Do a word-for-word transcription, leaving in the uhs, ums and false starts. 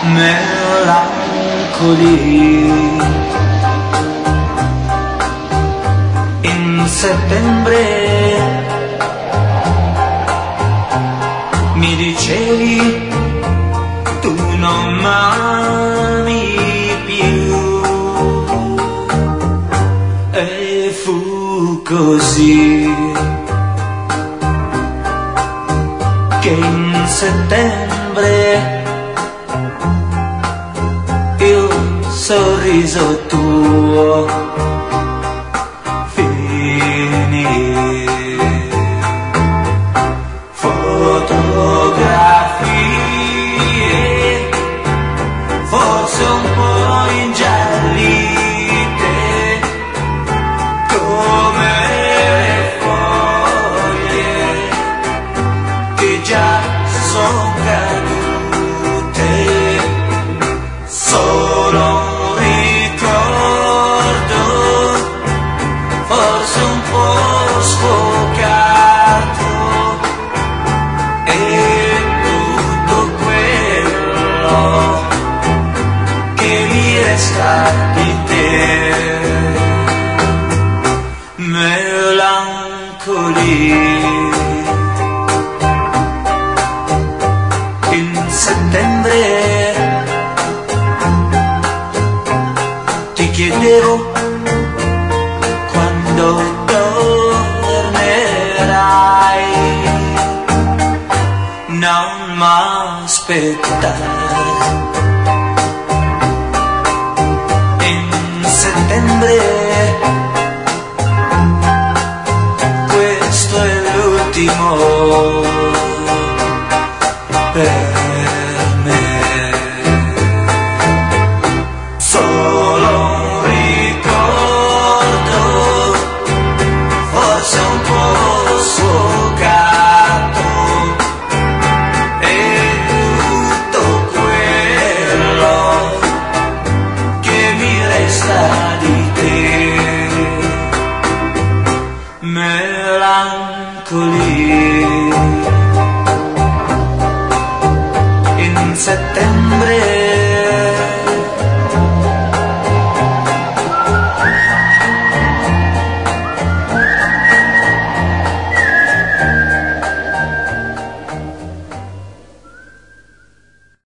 melancoli. In settembre mi dicevi tu non m'ami più, e fu così che in settembre il sorriso tuo finì. Fotografie forse un po' ingiallite come le foglie che già son cadute, solo un ricordo forse un po' sfocato, e tutto quello che mi resta di te. Melancoli. In settembre ti chiedevo quando tornerai, non m'aspettare. In settembre questo è l'ultimo per me, solo un ricordo forse un po' sfocato, e tutto quello che mi resta